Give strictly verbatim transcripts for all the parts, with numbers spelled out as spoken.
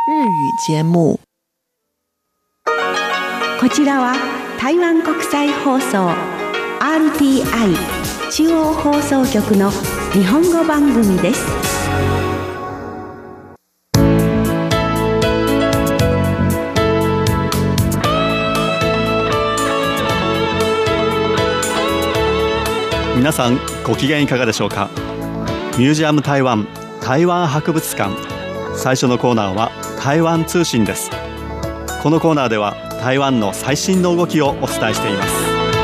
日語節目。 こちらは台湾国際放送 アールティーアイ 中央放送局の日本語番組です。 皆さんご機嫌いかがでしょうか。ミュージアム台湾台湾博物館、最初のコーナーは台湾通信です。このコーナーでは台湾の最新の動きをお伝えしています。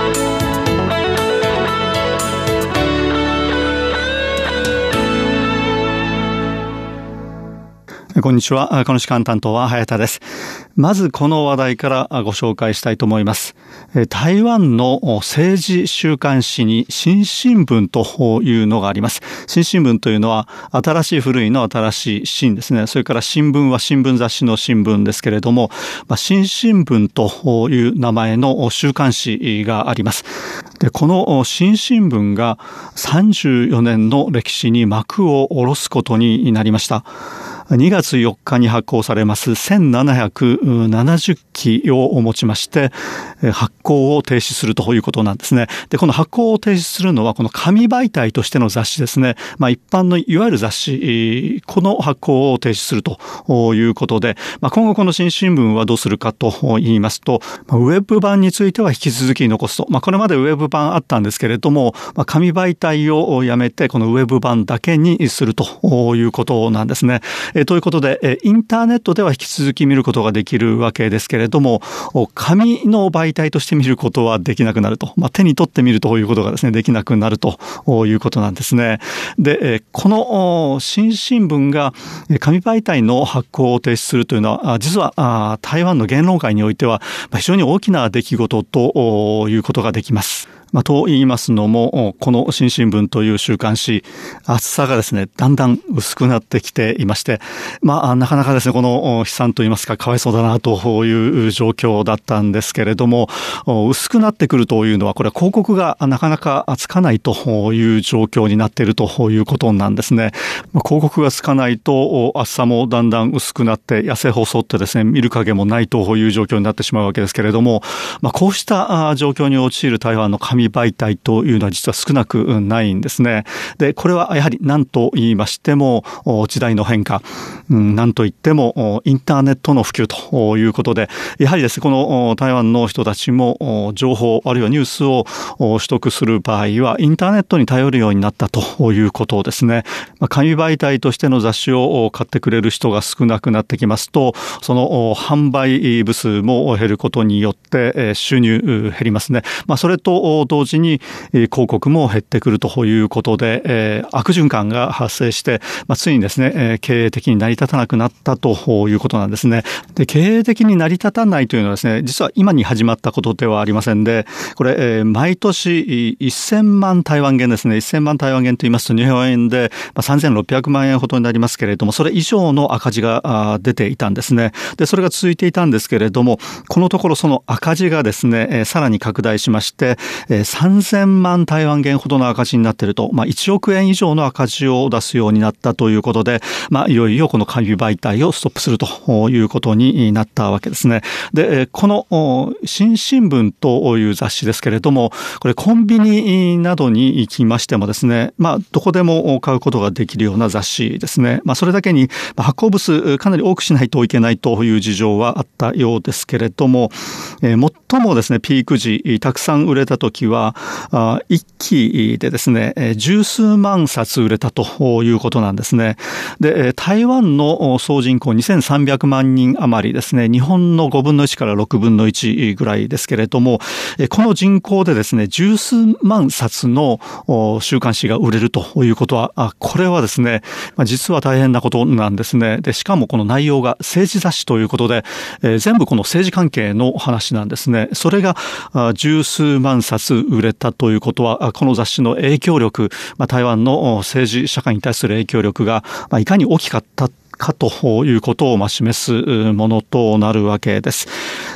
こんにちは。この時間担当は早田です。まずこの話題からご紹介したいと思います。台湾の政治週刊誌に新新聞というのがあります。新新聞というのは新しい古いの新しい新ですね。それから新聞は新聞雑誌の新聞ですけれども、新新聞という名前の週刊誌があります。で、この新新聞がさんじゅうよねんの歴史に幕を下ろすことになりました。にがつよっかに発行されますせんななひゃくななじゅっきをもちまして発行を停止するということなんですね。で、この発行を停止するのはこの紙媒体としての雑誌ですね。まあ一般のいわゆる雑誌、この発行を停止するということで、まあ、今後この新新聞はどうするかと言いますと、ウェブ版については引き続き残すと。まあこれまでウェブ版あったんですけれども、まあ、紙媒体をやめてこのウェブ版だけにするということなんですね。えということで、インターネットでは引き続き見ることができるわけですけれども、紙の媒体として見ることはできなくなると。まあ、手に取って見るということがですね、できなくなるということなんですね。で、この新新聞が紙媒体の発行を停止するというのは、実は台湾の言論界においては非常に大きな出来事ということができます。まあ、と言いますのも、この新新聞という週刊誌、厚さがですね、だんだん薄くなってきていまして、まあ、なかなかですね、この悲惨と言いますか、かわいそうだなという状況だったんですけれども、薄くなってくるというのは、これは広告がなかなかつかないという状況になっているということなんですね。広告がつかないと、厚さもだんだん薄くなって、痩せ細ってですね、見る影もないという状況になってしまうわけですけれども、まあ、こうした状況に陥る台湾の紙媒体というのは実は少なくないんですね。で、これはやはり何と言いましても時代の変化、うん、何と言ってもインターネットの普及ということで、やはりですね、この台湾の人たちも情報あるいはニュースを取得する場合はインターネットに頼るようになったということですね。紙媒体としての雑誌を買ってくれる人が少なくなってきますと、その販売部数も減ることによって収入減りますね。まあ、それと同時に広告も減ってくるということで、えー、悪循環が発生して、まあ、ついにですね、えー、経営的に成り立たなくなったということなんですね。で、経営的に成り立たないというのはですね、実は今に始まったことではありませんで、これ、えー、毎年せんまん台湾元ですね、せんまん台湾元と言いますと日本円でさんぜんろっぴゃくまんえんほどになりますけれども、それ以上の赤字が出ていたんですね。で、それが続いていたんですけれども、このところその赤字がですね、えー、さらに拡大しまして、えーさんぜんまん台湾元ほどの赤字になっていると、まあ、いちおくえん以上の赤字を出すようになったということで、まあ、いよいよこの紙媒体をストップするということになったわけですね。で、この新新聞という雑誌ですけれども、これコンビニなどに行きましてもですね、まあ、どこでも買うことができるような雑誌ですね。まあ、それだけに発行部数かなり多くしないといけないという事情はあったようですけれども、えー、最もですね、ピーク時、たくさん売れた時は、一期でですね、十数万冊売れたということなんですね。で、台湾の総人口にせんさんびゃくまんにん余りですね、日本のごぶんのいちからろくぶんのいちぐらいですけれども、この人口でですね、十数万冊の週刊誌が売れるということは、これはですね、実は大変なことなんですね。で、しかもこの内容が政治雑誌ということで、全部この政治関係の話なんですね。それが十数万冊売れたということは、この雑誌の影響力、台湾の政治社会に対する影響力がいかに大きかったかということを示すものとなるわけです。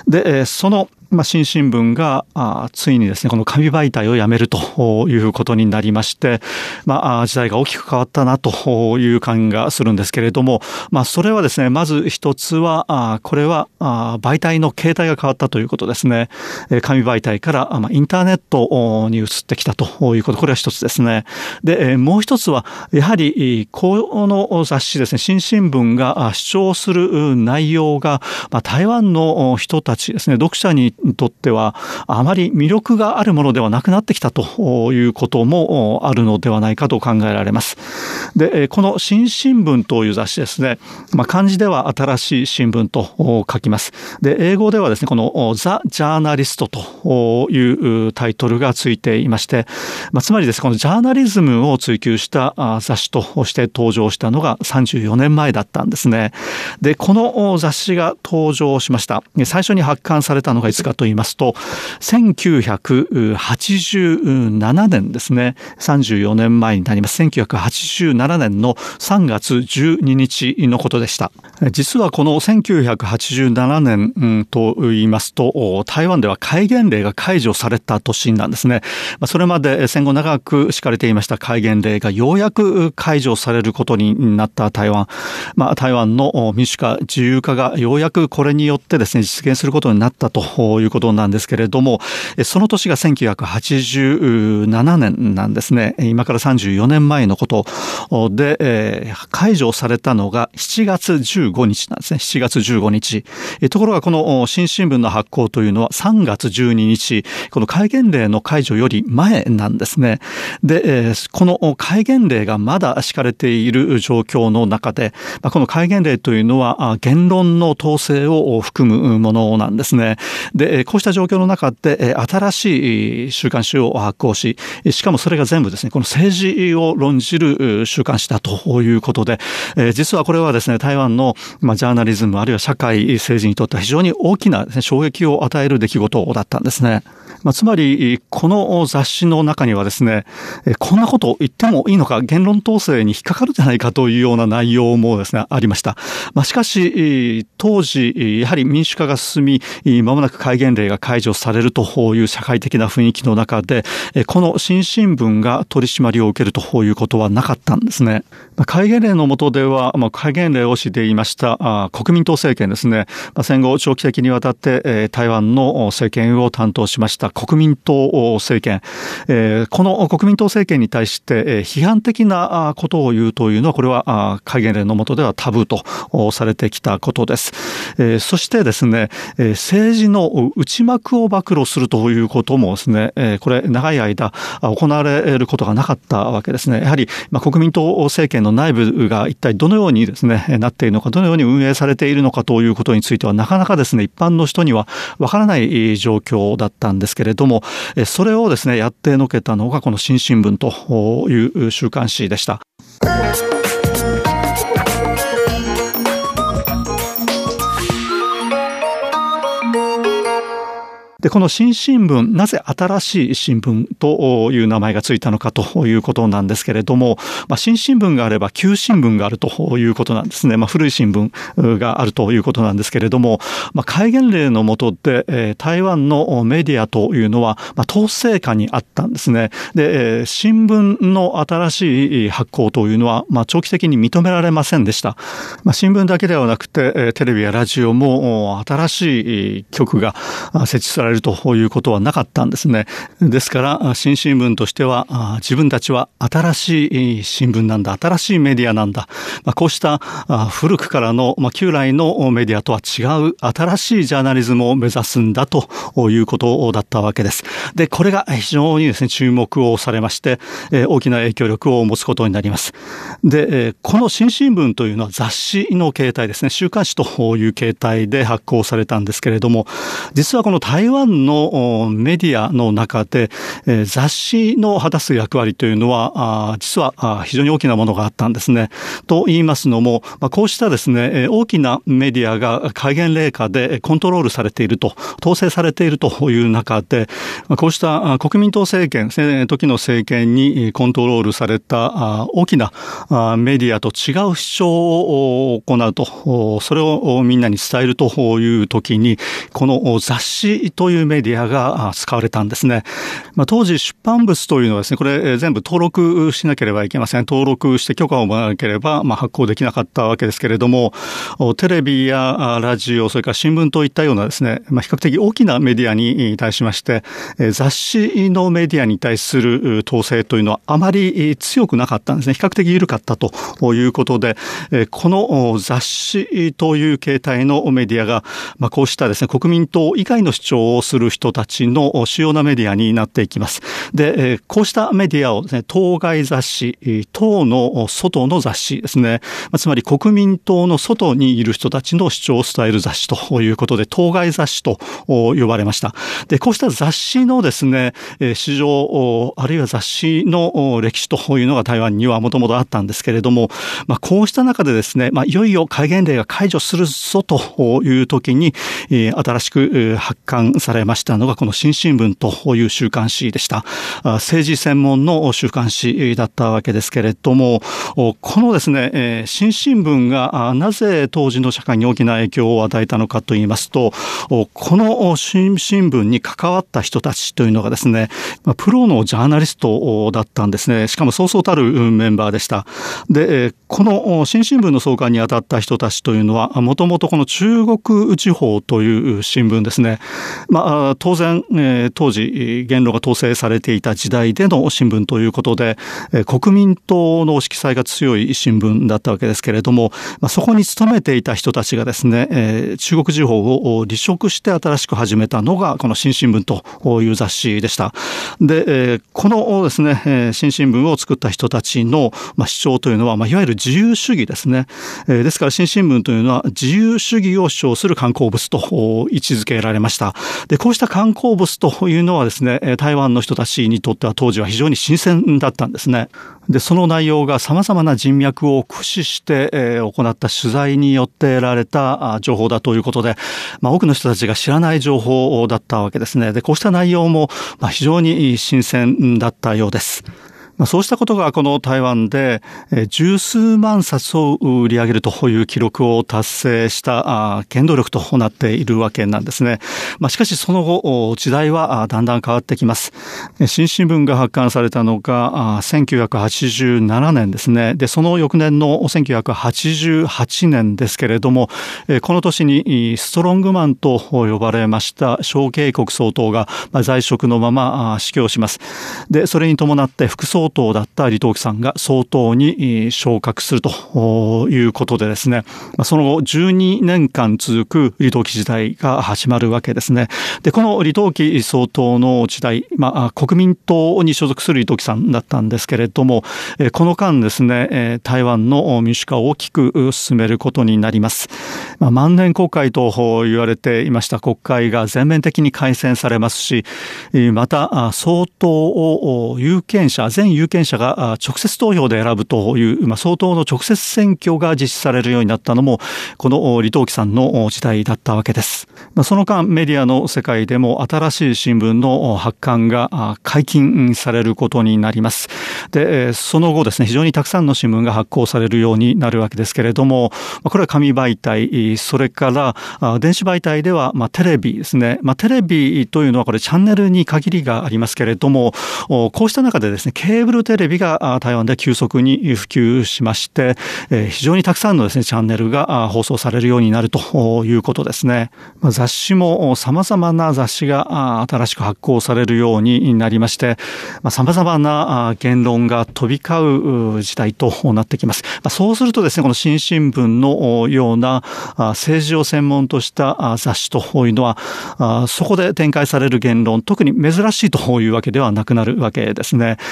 で、そのまあ、新新聞があついにですね、この紙媒体をやめるということになりまして、まあ、時代が大きく変わったなという感がするんですけれども、まあ、それはですね、まず一つは、あこれはあ媒体の形態が変わったということですね。紙媒体から、まあ、インターネットに移ってきたということ、これは一つですね。で、もう一つは、やはり、この雑誌ですね、新新聞が主張する内容が、まあ、台湾の人たちですね、読者ににとってはあまり魅力があるものではなくなってきたということもあるのではないかと考えられます。で、この新新聞という雑誌ですね、まあ、漢字では新しい新聞と書きます。で、英語ではですね、このザ・ジャーナリストというタイトルがついていまして、まあ、つまりですね、このジャーナリズムを追求した雑誌として登場したのがさんじゅうよねんまえだったんですね。で、この雑誌が登場しました。最初に発刊されたのがいつかと言いますと、せんきゅうひゃくはちじゅうななねんですね。さんじゅうよねんまえになります。せんきゅうひゃくはちじゅうななねんのさんがつじゅうににちのことでした。実はこのせんきゅうひゃくはちじゅうななねんと言いますと、台湾では戒厳令が解除された年なんですね。それまで戦後長く敷かれていました戒厳令がようやく解除されることになった台湾。まあ、台湾の民主化、自由化がようやくこれによってですね、実現することになったということなんですけれども、その年がせんきゅうひゃくはちじゅうななねんなんですね。今からさんじゅうよねんまえのことで、解除されたのがしちがつじゅうごにちなんですね。しちがつじゅうごにち。ところがこの新新聞の発行というのはさんがつじゅうににち、この戒厳令の解除より前なんですね。で、この戒厳令がまだ敷かれている状況の中で、この戒厳令というのは言論の統制を含むものなんですね。で、こうした状況の中で新しい週刊誌を発行し、しかもそれが全部ですね、この政治を論じる週刊誌だということで、実はこれはですね、台湾のジャーナリズムあるいは社会政治にとっては非常に大きな衝撃を与える出来事だったんですね。まあ、つまり、この雑誌の中にはですね、こんなことを言ってもいいのか、言論統制に引っかかるんじゃないかというような内容もですね、ありました。まあ、しかし、当時、やはり民主化が進み、まもなく戒厳令が解除されるという社会的な雰囲気の中で、この新新聞が取り締まりを受けるということはなかったんですね。戒厳令の下では、まあ、戒厳令をしていました国民党政権ですね、まあ、戦後長期的にわたって台湾の政権を担当しました国民党政権、この国民党政権に対して批判的なことを言うというのは、これは戒厳令の下ではタブーとされてきたことです。そしてですね、政治の内幕を暴露するということもですね、これ長い間行われることがなかったわけですね。やはり国民党政権の内部が一体どのようにですね、なっているのか、どのように運営されているのかということについては、なかなかですね、一般の人にはわからない状況だったんですけれども、それをですね、やってのけたのがこの新新聞という週刊誌でした。で、この新新聞、なぜ新しい新聞という名前がついたのかということなんですけれども、まあ、新新聞があれば旧新聞があるということなんですね。まあ、古い新聞があるということなんですけれども、まあ、戒厳令の下で、えー、台湾のメディアというのは、まあ、統制下にあったんですね。で、えー、新聞の新しい発行というのは、まあ、長期的に認められませんでした。まあ、新聞だけではなくて、テレビやラジオも新しい局が設置されるということはなかったんですね。ですから新新聞としては自分たちは新しい新聞なんだ、新しいメディアなんだ、こうした古くからの旧来のメディアとは違う新しいジャーナリズムを目指すんだということだったわけです。で、これが非常にですね、注目をされまして大きな影響力を持つことになります。で、この新新聞というのは雑誌の形態ですね、週刊誌という形態で発行されたんですけれども、実はこの台湾湾のメディアの中で、えー、雑誌の果たす役割というのは、あ実はあ非常に大きなものがあったんですね。と言いますのも、まあ、こうしたですね、大きなメディアが戒厳令下でコントロールされていると、統制されているという中で、まあ、こうした国民党政権、時の政権にコントロールされた大きなメディアと違う主張を行うと、それをみんなに伝えるという時に、この雑誌というメディアが使われたんですね。まあ、当時出版物というのはですね、これ全部登録しなければいけません。登録して許可をもらわなければ、まあ、発行できなかったわけですけれども、テレビやラジオ、それから新聞といったようなですね、まあ、比較的大きなメディアに対しまして、雑誌のメディアに対する統制というのはあまり強くなかったんですね。比較的緩かったということで、この雑誌という形態のメディアが、まあ、こうしたですね、国民党以外の主張をする人たちの主要なメディアになっていきます。で、こうしたメディアをですね、当該雑誌、党の外の雑誌ですね、つまり国民党の外にいる人たちの主張を伝える雑誌ということで、当該雑誌と呼ばれました。で、こうした雑誌のですね、市場、あるいは雑誌の歴史というのが台湾にはもともとあったんですけれども、まあ、こうした中でですね、まあ、いよいよ戒厳令が解除するぞという時に、新しく発刊されましたのがこの新新聞という週刊誌でした。政治専門の週刊誌だったわけですけれども、このですね、新新聞がなぜ当時の社会に大きな影響を与えたのかといいますと、この新新聞に関わった人たちというのがですね、プロのジャーナリストだったんですね。しかもそうそうたるメンバーでした。で、この新新聞の創刊に当たった人たちというのは、もともとこの中国地方という新聞ですね。まあ、当然、当時言論が統制されていた時代での新聞ということで、国民党の色彩が強い新聞だったわけですけれども、まあ、そこに勤めていた人たちがですね、中国地方を離職して新しく始めたのがこの新新聞という雑誌でした。で、このですね、新新聞を作った人たちの主張というのは、まあ、いわゆる自由主義ですね。ですから新新聞というのは自由主義を主張する刊行物と位置づけられました。で、こうした刊行物というのはですね、台湾の人たちにとっては当時は非常に新鮮だったんですね。で、その内容が様々な人脈を駆使して、えー、行った取材によって得られた情報だということで、まあ、多くの人たちが知らない情報だったわけですね。で、こうした内容も、まあ、非常に新鮮だったようです。まあ、そうしたことがこの台湾で十数万冊を売り上げるという記録を達成した原動力となっているわけなんですね。まあ、しかしその後時代はだんだん変わってきます。新新聞が発刊されたのがせんきゅうひゃくはちじゅうななねんですね。で、その翌年のせんきゅうひゃくはちじゅうはちねんですけれども、この年にストロングマンと呼ばれました蒋介石総統が在職のまま死去します。で、それに伴って副総統だった李登輝さんが総統に昇格するということでですね、その後じゅうにねんかん続く李登輝時代が始まるわけですね。で、この李登輝総統の時代、まあ、国民党に所属する李登輝さんだったんですけれども、この間ですね、台湾の民主化を大きく進めることになります。まあ、万年国会と言われていました国会が全面的に改選されますし、また総統を有権者、全有権者が直接投票で選ぶという、まあ、総統の直接選挙が実施されるようになったのもこの李登輝さんの時代だったわけです。まあ、その間メディアの世界でも新しい新聞の発刊が解禁されることになります。で、その後ですね、非常にたくさんの新聞が発行されるようになるわけですけれども、これは紙媒体、それから電子媒体ではまあテレビですね。まあ、テレビというのはこれチャンネルに限りがありますけれども、こうした中でですね、ケーブルテレビが台湾で急速に普及しまして、非常にたくさんのですね、チャンネルが放送されるようになるということですね。雑誌も様々な雑誌が新しく発行されるようになりまして、様々な言論が飛び交う時代となってきます。そうするとですね、この新新聞のような政治を専門とした雑誌というのは、そこで展開される言論、特に珍しいというわけではなくなるわけですね。こ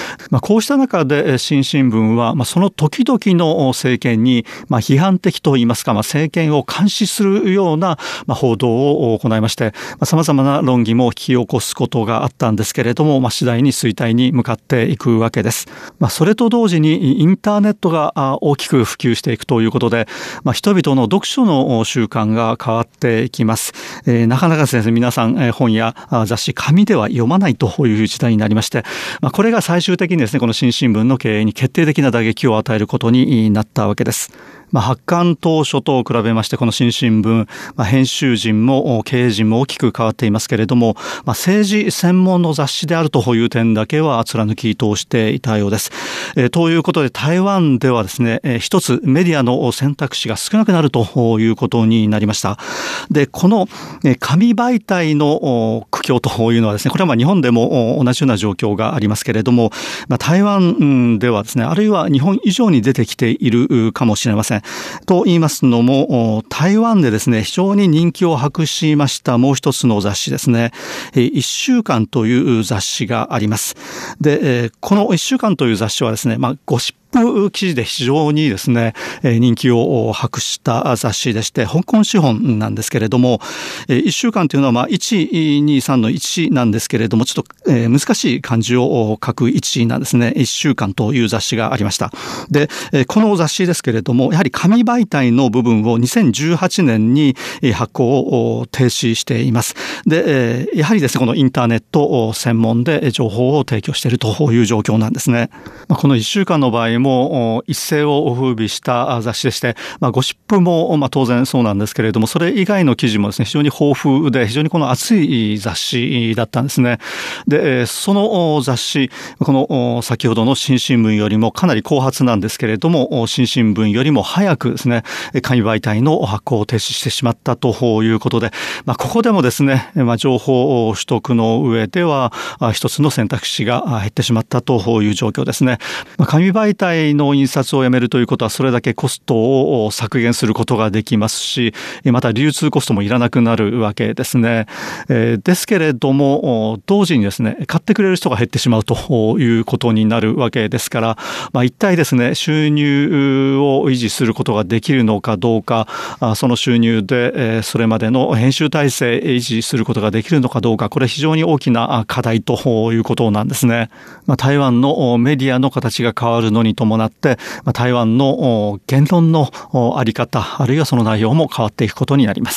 こうした中で新新聞は、まあ、その時々の政権に、まあ、批判的といいますか、まあ、政権を監視するような、まあ、報道を行いまして、まあ、様々な論議も引き起こすことがあったんですけれども、まあ、次第に衰退に向かっていくわけです。まあ、それと同時にインターネットが大きく普及していくということで、まあ、人々の読書の習慣が変わっていきます。えー、なかなかですね、皆さん、えー、本や雑誌、紙では読まないという時代になりまして、まあ、これが最終的にですね、この新新聞の経営に決定的な打撃を与えることになったわけです。まあ、発刊当初と比べまして、この新新聞、まあ、編集陣も経営陣も大きく変わっていますけれども、まあ、政治専門の雑誌であるという点だけは貫き通していたようです。えー、ということで、台湾ではですね、えー、一つメディアの選択肢が少なくなるということになりました。で、この紙媒体の苦境というのはですね、これはまあ日本でも同じような状況がありますけれども、まあ、台湾ではですね、あるいは日本以上に出てきているかもしれません。と言いますのも、台湾でですね、非常に人気を博しましたもう一つの雑誌ですね、一週間という雑誌があります。で、この一週間という雑誌はですね、まあ、ゴシップ記事で非常にですね、人気を博した雑誌でして、香港資本なんですけれども、一週間というのはまあいち、に、さんのいちなんですけれども、ちょっと難しい漢字を書くいちなんですね。一週間という雑誌がありました。で、この雑誌ですけれども、やはり紙媒体の部分をにせんじゅうはちねんに発行を停止しています。で、やはりですね、このインターネット専門で情報を提供しているという状況なんですね。この一週間の場合もも一世を風靡した雑誌でして、まあ、ゴシップも、まあ、当然そうなんですけれども、それ以外の記事もですね、非常に豊富で、非常にこの熱い雑誌だったんですね。で、その雑誌、この先ほどの新新聞よりもかなり後発なんですけれども、新新聞よりも早くですね、紙媒体の発行を停止してしまったということで、まあ、ここでもですね、まあ、情報取得の上では、一つの選択肢が減ってしまったという状況ですね。まあ、紙媒体の印刷をやめるということはそれだけコストを削減することができますし、また流通コストもいらなくなるわけですね。えー、ですけれども同時にですね、買ってくれる人が減ってしまうということになるわけですから、まあ、一体ですね、収入を維持することができるのかどうか、その収入でそれまでの編集体制維持することができるのかどうか、これ非常に大きな課題ということなんですね。まあ、台湾のメディアの形が変わるのに伴って、台湾の言論のあり方、あるいはその内容も変わっていくことになります。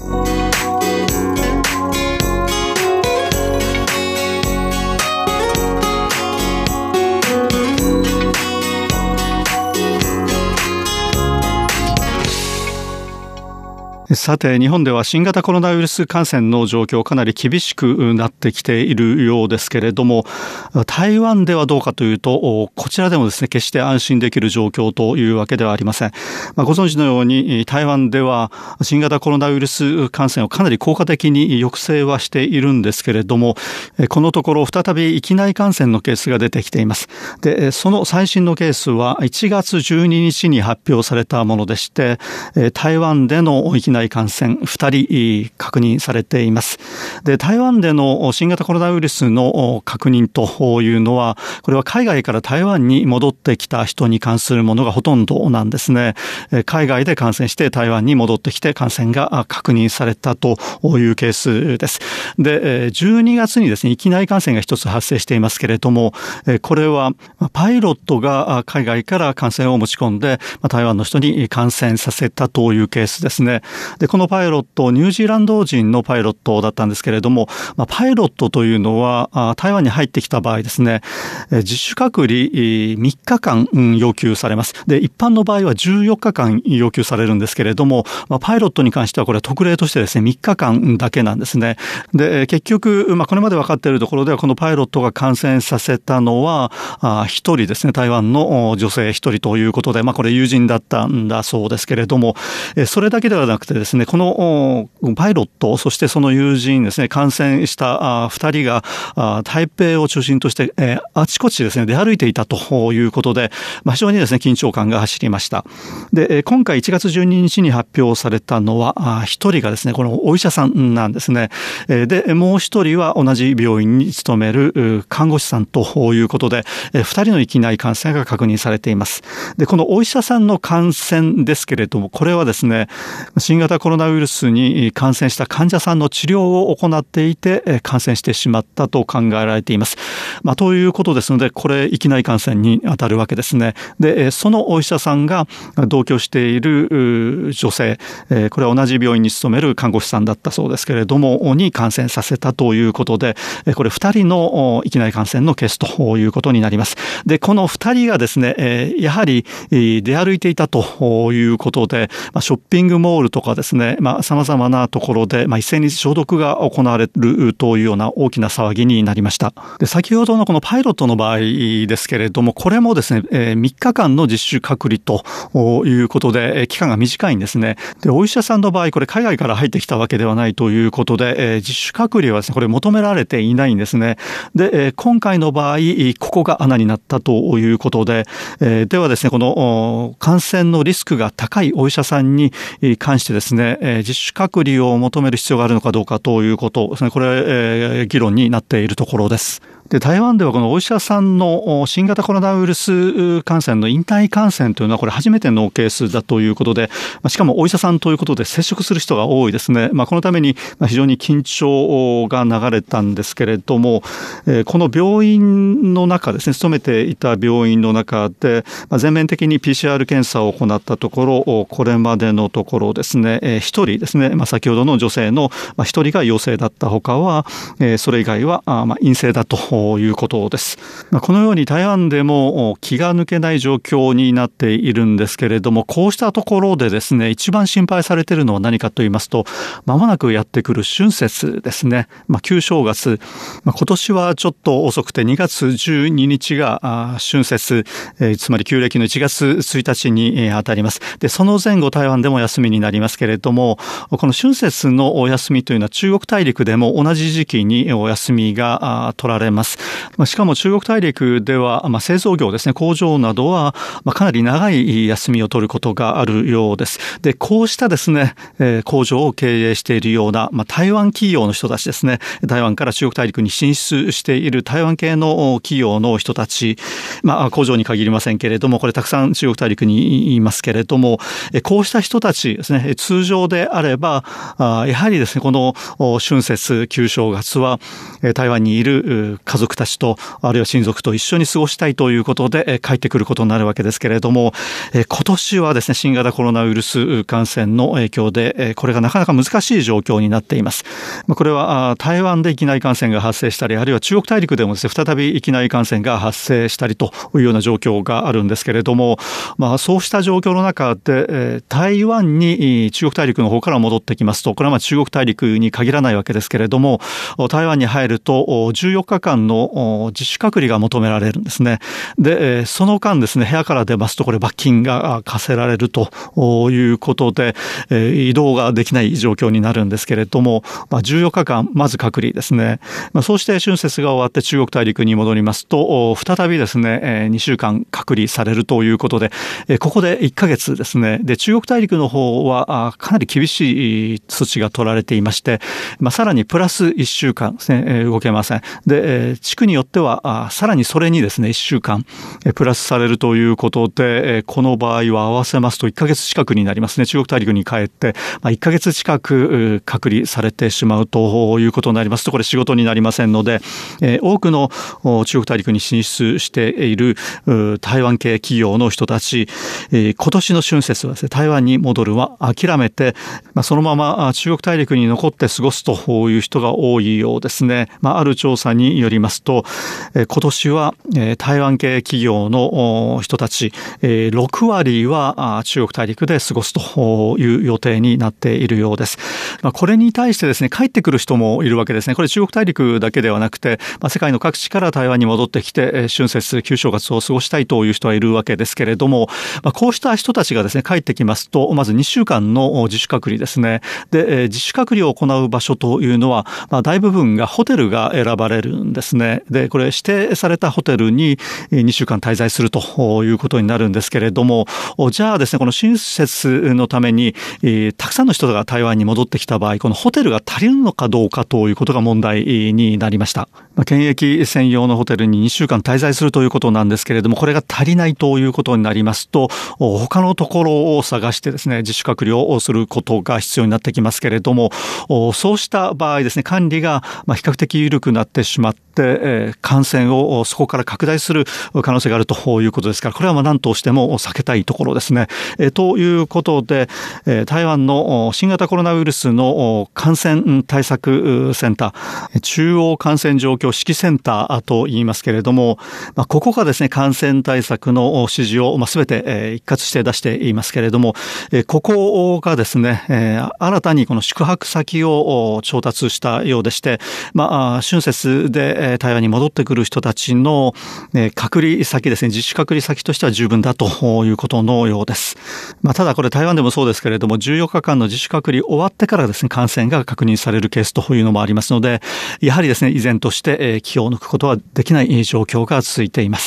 さて、日本では新型コロナウイルス感染の状況かなり厳しくなってきているようですけれども、台湾ではどうかというと、こちらでもですね、決して安心できる状況というわけではありません。まあ、ご存知のように、台湾では新型コロナウイルス感染をかなり効果的に抑制はしているんですけれども、このところ再び域内感染のケースが出てきています。で、その最新のケースはいちがつじゅうににちに発表されたものでして、台湾での域内感染ふたり確認されています。で、台湾での新型コロナウイルスの確認というのは、これは海外から台湾に戻ってきた人に関するものがほとんどなんですね。海外で感染して台湾に戻ってきて感染が確認されたというケースです。で、じゅうにがつにですね、域内感染が一つ発生していますけれども、これはパイロットが海外から感染を持ち込んで台湾の人に感染させたというケースですね。で、このパイロット、ニュージーランド人のパイロットだったんですけれども、まあ、パイロットというのは台湾に入ってきた場合ですね、自主隔離みっかかん要求されます。で、一般の場合はじゅうよっかかん要求されるんですけれども、まあ、パイロットに関してはこれは特例としてですね、みっかかんだけなんですね。で、結局、まあ、これまで分かっているところでは、このパイロットが感染させたのは一人ですね、台湾の女性一人ということで、まあ、これ友人だったんだそうですけれども、それだけではなくてしてですね、このパイロット、そしてその友人ですね、感染したふたりが台北を中心として、えー、あちこちですね、出歩いていたということで、まあ、非常にですね、緊張感が走りました。で、今回いちがつじゅうににちに発表されたのは、ひとりがですね、このお医者さんなんですね。で、もうひとりは同じ病院に勤める看護師さんということで、ふたりの域内感染が確認されています。で、このお医者さんの感染ですけれども、これはですね、新型コロナウイルスに感染した患者さんの治療を行っていて、感染してしまったと考えられています。まあ、ということですので、これ、域内感染に当たるわけですね。で、そのお医者さんが同居している女性、これは同じ病院に勤める看護師さんだったそうですけれども、に感染させたということで、これふたりの域内感染のケースということになります。で、このふたりがですね、やはり出歩いていたということで、ショッピングモールとかですね、まあ、様々なところで、まあ、一斉に消毒が行われるというような大きな騒ぎになりました。で、先ほどのこのパイロットの場合ですけれども、これもですね、みっかかんの自主隔離ということで、期間が短いんですね。で、お医者さんの場合、これ海外から入ってきたわけではないということで、自主隔離はですね、これ求められていないんですね。で、今回の場合、ここが穴になったということで、ではですね、この感染のリスクが高いお医者さんに関してですね、自主隔離を求める必要があるのかどうかということですね、これ、議論になっているところです。で、台湾ではこのお医者さんの新型コロナウイルス感染の引退感染というのはこれ初めてのケースだということで、しかもお医者さんということで接触する人が多いですね。まあ、このために非常に緊張が流れたんですけれども、この病院の中ですね、勤めていた病院の中で全面的に ピーシーアール 検査を行ったところ、これまでのところですね、ひとりですね、まあ、先ほどの女性のひとりが陽性だったほかは、それ以外は陰性だとということです。このように台湾でも気が抜けない状況になっているんですけれども、こうしたところでですね、一番心配されているのは何かと言いますと、まもなくやってくる春節ですね。まあ、旧正月、まあ、今年はちょっと遅くてにがつじゅうににちが春節、えー、つまり旧暦のいちがつついたちに当たります。で、その前後台湾でも休みになりますけれども、この春節のお休みというのは中国大陸でも同じ時期にお休みが取られます。しかも中国大陸では、まあ、製造業ですね、工場などは、まあ、かなり長い休みを取ることがあるようです。で、こうしたですね、えー、工場を経営しているような、まあ、台湾企業の人たちですね、台湾から中国大陸に進出している台湾系の企業の人たち、まあ、工場に限りませんけれども、これたくさん中国大陸にいますけれども、こうした人たちですね、通常であれば、やはりですね、この春節、旧正月は台湾にいる家族たちと、あるいは親族と一緒に過ごしたいということで帰ってくることになるわけですけれども、今年はですね、新型コロナウイルス感染の影響で、これがなかなか難しい状況になっています。これは台湾で域内感染が発生したり、あるいは中国大陸でもですね、再び域内感染が発生したりというような状況があるんですけれども、まあ、そうした状況の中で、台湾に中国大陸の方から戻ってきますと、これはまあ中国大陸に限らないわけですけれども、台湾に入るとじゅうよっかかんの自主隔離が求められるんですね。で、その間ですね、部屋から出ますとこれ罰金が課せられるということで、移動ができない状況になるんですけれども、まあ、じゅうよっかかんまず隔離ですね。まあ、そうして春節が終わって中国大陸に戻りますと、再びですね、にしゅうかん隔離されるということで、ここでいっかげつですね。で、中国大陸の方はかなり厳しい措置が取られていまして、まあ、さらにプラスいっしゅうかんですね、動けません。で、地区によってはさらにそれにですね、いっしゅうかんプラスされるということで、この場合は合わせますといっかげつ近くになりますね。中国大陸に帰って、まあ、いっかげつ近く隔離されてしまうということになりますと、これ仕事になりませんので、多くの中国大陸に進出している台湾系企業の人たち、今年の春節はですね、台湾に戻るは諦めて、まあ、そのまま中国大陸に残って過ごすという人が多いようですね。まあ、ある調査によりますと、今年は台湾系企業の人たちろくわりは中国大陸で過ごすという予定になっているようです。これに対してですね、帰ってくる人もいるわけですね。これ中国大陸だけではなくて、世界の各地から台湾に戻ってきて春節旧正月を過ごしたいという人はいるわけですけれども、こうした人たちがですね帰ってきますと、まずにしゅうかんの自主隔離ですね。で、自主隔離を行う場所というのは、まあ、大部分がホテルが選ばれるんですね。で、これ指定されたホテルににしゅうかん滞在するということになるんですけれども、じゃあですね、この春節のためにたくさんの人が台湾に戻ってきた場合、このホテルが足りるのかどうかということが問題になりました。検疫専用のホテルににしゅうかん滞在するということなんですけれども、これが足りないということになりますと、他のところを探してですね、自主隔離をすることが必要になってきますけれども、そうした場合ですね、管理が比較的緩くなってしまって、感染をそこから拡大する可能性があるということですから、これはまあ何としても避けたいところですね。ということで、台湾の新型コロナウイルスの感染対策センター、中央感染状況指揮センターと言いますけれども、ここがですね、感染対策の指示を全て一括して出していますけれども、ここがですね、新たにこの宿泊先を調達したようでして、まあ、春節で台湾に戻ってくる人たちの隔離先ですね、自主隔離先としては十分だということのようです。まあ、ただこれ台湾でもそうですけれども、じゅうよっかかんの自主隔離終わってからですね、感染が確認されるケースというのもありますので、やはりですね、依然として気を抜くことはできない状況が続いています。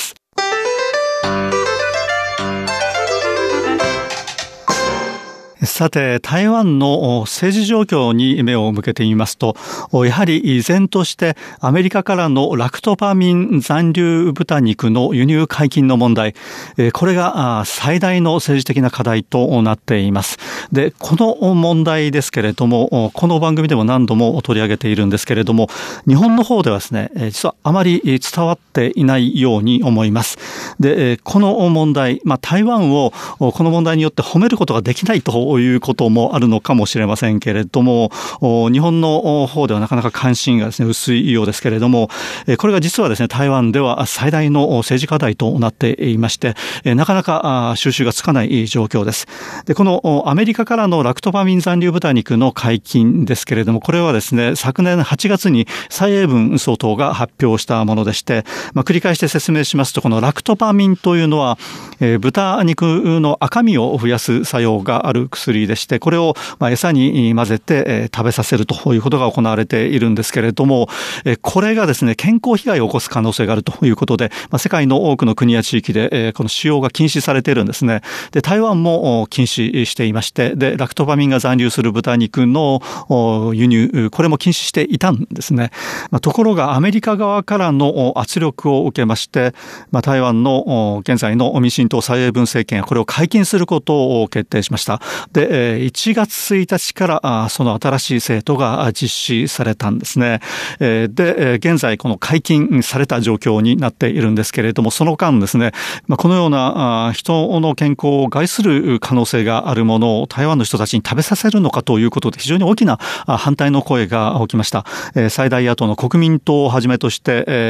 さて、台湾の政治状況に目を向けてみますと、やはり依然としてアメリカからのラクトパミン残留豚肉の輸入解禁の問題、これが最大の政治的な課題となっています。で、この問題ですけれども、この番組でも何度も取り上げているんですけれども、日本の方ではですね、実はあまり伝わっていないように思います。で、この問題、まあ、台湾をこの問題によって褒めることができないということもあるのかもしれませんけれども、日本の方ではなかなか関心がですね、薄いようですけれども、これが実はですね、台湾では最大の政治課題となっていまして、なかなか収拾がつかない状況です。で、このアメリカからのラクトパミン残留豚肉の解禁ですけれども、これはですね、昨年はちがつに蔡英文総統が発表したものでして、まあ、繰り返して説明しますと、このラクトパミンというのは、えー、豚肉の赤身を増やす作用がある薬でして、これをまあ餌に混ぜて、えー、食べさせるということが行われているんですけれども、えー、これがですね、健康被害を起こす可能性があるということで、まあ、世界の多くの国や地域で、えー、この使用が禁止されているんですね。で、台湾も禁止していまして、で、ラクトパミンが残留する豚肉の輸入、これも禁止していたんですね。まあ、ところがアメリカ側からの圧力を受けまして、まあ、台湾の現在の民進党蔡英文政権はこれを解禁することを決定しました。で、いちがつついたちからその新しい制度が実施されたんですね。で、現在この解禁された状況になっているんですけれども、その間ですね、まあ、このような人の健康を害する可能性があるものを台湾の人たちに食べさせるのかということで、非常に大きな反対の声が起きました。最大野党の国民党をはじめとして、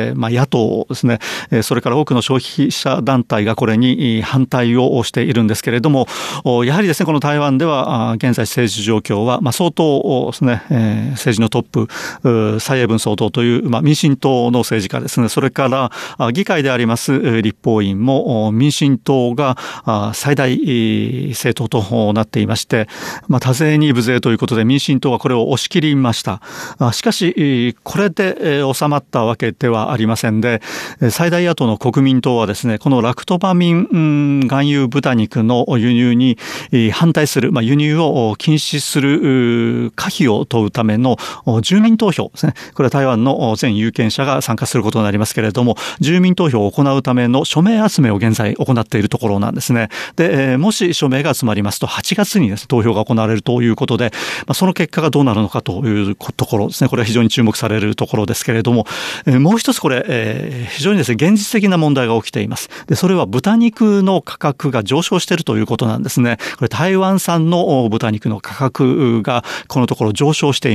まあ、野党ですね、それから多くの消費者団体がこれに反対をしているんですけれども、やはりですね、この台湾では現在政治状況は、まあ、相当ですね、政治のトップ、蔡英文総統という、まあ、民進党の政治家ですね、それから議会であります立法院も民進党が最大政党となっていまして、まあ、多勢に無勢ということで民進党はこれを押し切りました。しかし、これで収まったわけではありませんで、最大野党の国民党はですね、このラクトパミン含有豚肉の輸入に反対する、まあ、輸入を禁止する可否を問うための住民投票ですね。これは台湾の全有権者が参加することになりますけれども、住民投票を行うための署名集めを現在行っているところなんですね。で、もし署名が集まりますとはちがつにですね、投票が行われるということで、まあ、その結果がどうなるのかというところですね。これは非常に注目されるところですけれども、もう一つこれ、えー、非常にですね、現実的な問題が起きています。で、それは豚肉の価格が上昇しているということなんですね。これ台湾産の豚肉の価格がこのところ上昇しています。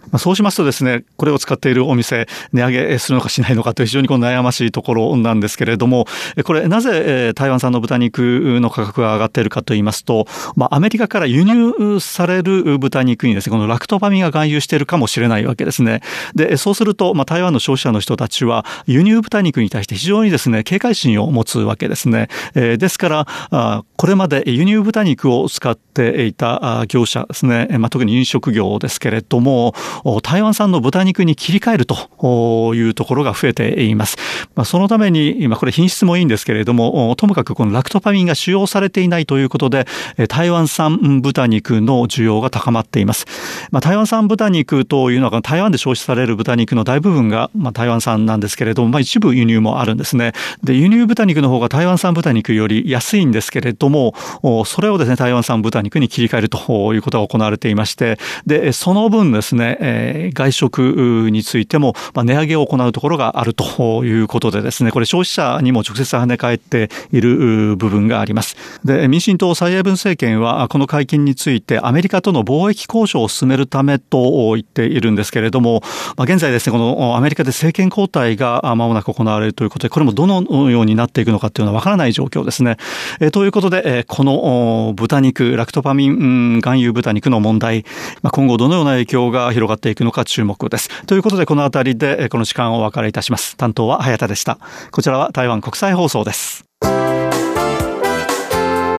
そうしますとですね、これを使っているお店、値上げするのかしないのかという非常にこの悩ましいところなんですけれども、これなぜ台湾産の豚肉の価格が上がっているかと言いますと、まあ、アメリカから輸入される豚肉にですね、このラクトパミンが含有しているかもしれないわけですね。で、そうすると、まあ、台湾の消費者の人たちは輸入豚肉に対して非常にですね、警戒心を持つわけですね。えー、ですから、これまで輸入豚肉を使っていた業者ですね、まあ、特に飲食業ですけれども、台湾産の豚肉に切り替えるというところが増えています。まあ、そのために、今これ品質もいいんですけれども、ともかくこのラクトパミンが使用されていないということで、台湾産豚肉の需要が高まっています。まあ、台湾産豚肉というのは台湾で消費される豚肉の大部分が、まあ、台湾産なんですけれども、まあ、一部輸入もあるんですね。で、輸入豚肉の方が台湾産豚肉より安いんですけれども、それをですね、台湾産豚肉に切り替えるということが行われていまして、で、その分ですね、えー、外食についても、まあ、値上げを行うところがあるということでですね、これ消費者にも直接跳ね返っている部分があります。で、民進党蔡英文政権はこの解禁についてアメリカとの貿易交渉を進めるためと言っているんですけれども、まあ、現在ですね、このアメリカで政権交代が間もなく行われるということで、これもどのようになっていくのかというのはわからない状況ですね。えー、ということで、えー、この豚肉、ラクトパミン含有豚肉の問題、まあ、今後どのような影響が広がっていくのか注目です。ということで、このあたりでこの時間をお別れいたします。担当は早田でした。こちらは台湾国際放送です。